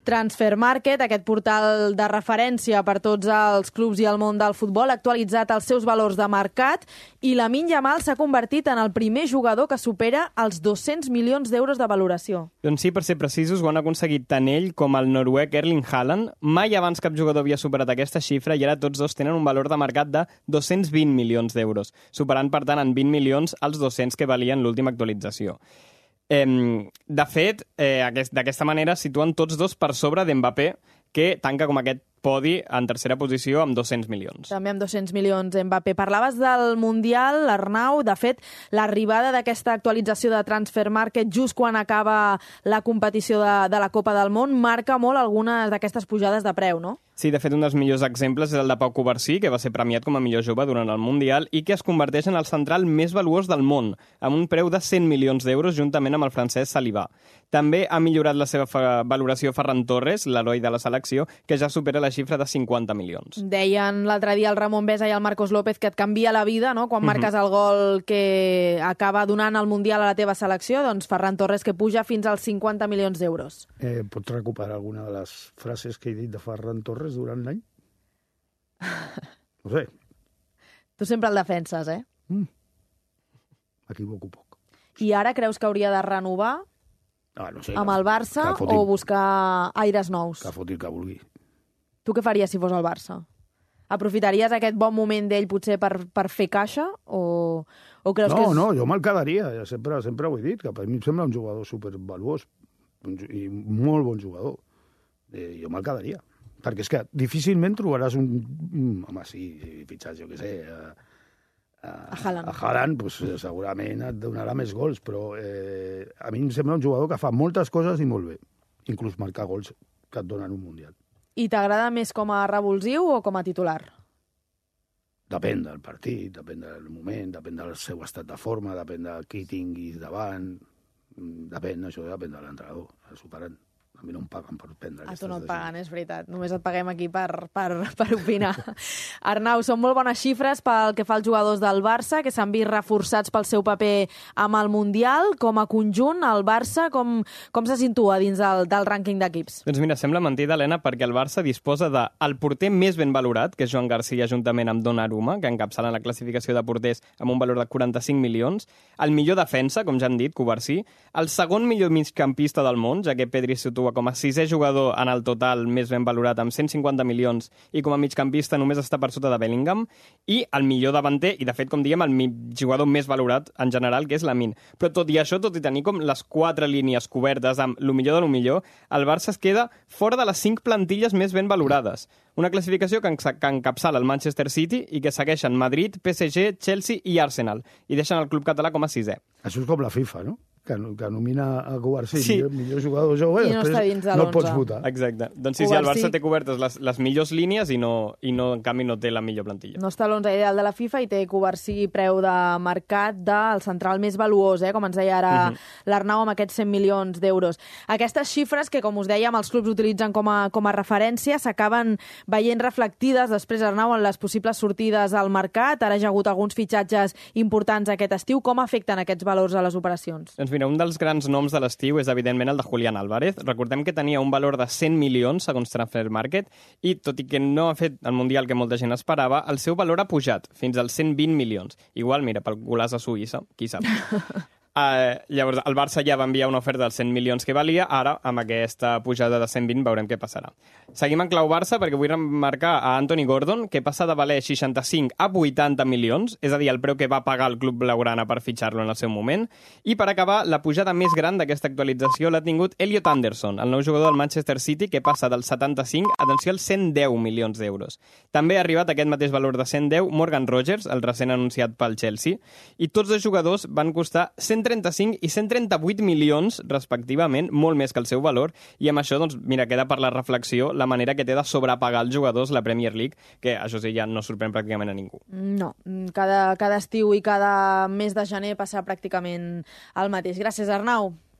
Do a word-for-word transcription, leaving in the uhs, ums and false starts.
Transfermarkt, aquest portal de referència per tots els clubs i el món del futbol, ha actualitzat els seus valors de mercat i Lamine Yamal s'ha convertit en el primer jugador que supera els dos-cents milions d'euros de valoració. Doncs sí, per ser precisos, ho han aconseguit tant ell com el noruec Erling Haaland. Mai abans cap jugador havia superat aquesta xifra i ara tots dos tenen un valor de mercat de dos-cents vint milions d'euros, superant, per tant, en vint milions els dos-cents que valien l'última actualització. Eh, de fet, eh, aquest, d'aquesta manera situen tots dos per sobre d'Mbappé, que tanca com aquest podi en tercera posició amb dos-cents milions. També amb dos-cents milions, Mbappé. Parlaves del Mundial, Arnau. De fet, l'arribada d'aquesta actualització de Transfermarkt just quan acaba la competició de, de la Copa del Món marca molt algunes d'aquestes pujades de preu, no? Sí, de fet, un dels millors exemples és el de Pau Covarsí, que va ser premiat com a millor jove durant el Mundial i que es converteix en el central més valuós del món, amb un preu de cent milions d'euros juntament amb el francès Saliba. També ha millorat la seva valoració Ferran Torres, l'heroi de la selecció, que ja supera la xifra de cinquanta milions. Deien l'altre dia el Ramon Besa i el Marcos López que et canvia la vida, no?, quan marques el gol que acaba donant el Mundial a la teva selecció, doncs Ferran Torres que puja fins als cinquanta milions d'euros. Eh, pots recuperar alguna de les frases que he dit de Ferran Torres durant l'any? No sé. Tu sempre el defenses, eh? Mm. M'equivoco poc. I ara creus que hauria de renovar ah, no sé, amb el Barça fotin, o buscar aires nous? Que foti el que vulgui. Tu què faries si fos el Barça? Aprofitaries aquest bon moment d'ell potser per, per fer caixa? O, o creus no, que és... no, jo me'l quedaria. Ja sempre, sempre ho he dit, que per mi em sembla un jugador supervaluós i molt bon jugador. Eh, jo me'l quedaria. Perquè és que difícilment trobaràs un... Home, sí, fitxats, jo què sé... A, a, a Haaland. A Haaland, pues, segurament et donarà més gols, però eh, a mi em sembla un jugador que fa moltes coses i molt bé. Inclús marcar gols que et donen un Mundial. I t'agrada més com a revulsiu o com a titular? Depèn del partit, depèn del moment, depèn del seu estat de forma, depèn de qui tinguis davant. Depèn, això depèn de l'entrenador, superant. A mi no em paguen per prendre A aquestes tu no et decisions. paguen, és veritat. Només et paguem aquí per, per, per opinar. Arnau, són molt bones xifres pel que fa als jugadors del Barça, que s'han vist reforçats pel seu paper amb el Mundial. Com a conjunt, el Barça, com, com se situa dins del, del rànquing d'equips? Doncs mira, sembla mentida, Helena, perquè el Barça disposa del de porter més ben valorat, que és Joan Garcia, juntament amb Donnarumma, que encapçalen la classificació de porters amb un valor de quaranta-cinc milions, el millor defensa, com ja han dit, Covarsí, el segon millor migcampista del món, ja que Pedri situa com a sisè jugador en el total més ben valorat amb cent cinquanta milions i com a migcampista només està per sota de Bellingham, i el millor davanter i de fet com diem el jugador més valorat en general, que és Lamine. Però tot i això, tot i tenir com les quatre línies cobertes amb lo millor de lo millor, el Barça es queda fora de les cinc plantilles més ben valorades. Una classificació que encapçala el Manchester City i que segueixen Madrid, P S G, Chelsea i Arsenal, i deixen el club català com a sisè. Això és com la FIFA, no? Que, que nomina a Covarsí sí. millor, millor jugador jove i, I no està dins de no el pots votar. Exacte. Doncs sí, sí, el Barça té cobertes les, les millors línies i, no, i no, en canvi no té la millor plantilla. No està a l'onze ideal de la FIFA i té Covarsí preu de mercat del central més valuós, eh? Com ens deia ara uh -huh. l'Arnau, amb aquests cent milions d'euros. Aquestes xifres que, com us dèiem, els clubs utilitzen com a, com a referència s'acaben veient reflectides després, Arnau, en les possibles sortides al mercat. Ara hi ha hagut alguns fitxatges importants aquest estiu. Com afecten aquests valors a les operacions? Doncs mira, un dels grans noms de l'estiu és, evidentment, el de Julián Álvarez. Recordem que tenia un valor de cent milions, segons Transfermarkt, i, tot i que no ha fet el Mundial que molta gent esperava, el seu valor ha pujat fins als cent vint milions. Igual, mira, pel golaç a Suïssa, qui sap. Uh, llavors, el Barça ja va enviar una oferta dels cent milions que valia, ara, amb aquesta pujada de cent vint, veurem què passarà. Seguim en clau Barça, perquè vull remarcar a Anthony Gordon, que passa de valer seixanta-cinc a vuitanta milions, és a dir, el preu que va pagar el club blaugrana per fitxar-lo en el seu moment, i per acabar, la pujada més gran d'aquesta actualització l'ha tingut Elliot Anderson, el nou jugador del Manchester City, que passa del setanta-cinc, atenció, als cent deu milions d'euros. També ha arribat aquest mateix valor de cent deu Morgan Rogers, el recent anunciat pel Chelsea, i tots dos jugadors van costar cent trenta-cinc i cent trenta-vuit milions, respectivament, molt més que el seu valor, i amb això, doncs, mira, queda per la reflexió la manera que té de sobrepagar els jugadors la Premier League, que això sí, ja no sorprèn pràcticament a ningú. No, cada, cada estiu i cada mes de gener passa pràcticament el mateix. Gràcies, Arnau.